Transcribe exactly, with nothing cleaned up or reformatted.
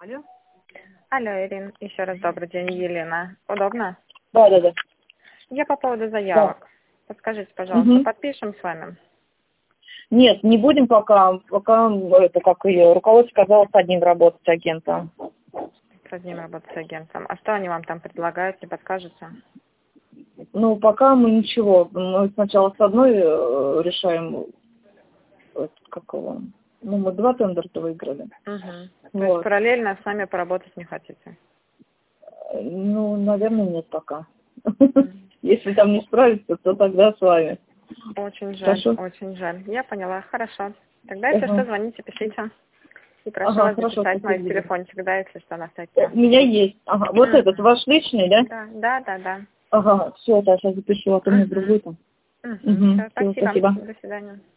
Алло? Алло, Ирин, еще раз добрый день, Елена. Удобно? Да, да, да. Я по поводу заявок. Подскажите, пожалуйста, Угу. подпишем с вами? Нет, не будем пока, пока это как ее руководство сказало с одним работать агентом. С одним работать с агентом. А что они вам там предлагают, не подскажете? Ну, пока мы ничего. Мы сначала с одной э, решаем, э, как его, ну, мы два тендера-то выиграли. Угу. То Вот. есть параллельно с нами поработать не хотите? Ну, наверное, нет пока. Мгм. Если там не справится, то тогда с вами. Очень жаль, Хорошо? очень жаль. Я поняла, хорошо. Тогда, если Ага. что, звоните, пишите. И прошу Ага, вас хорошо, записать мой спасибо. телефончик, да, если что, на У сайте. меня есть. Ага, вот Мгм. этот ваш личный, да? Да, да, да, да. Ага, все, да, сейчас запишу, а то у меня Угу. другой там. Угу. Угу, Все, все, спасибо. спасибо. До свидания.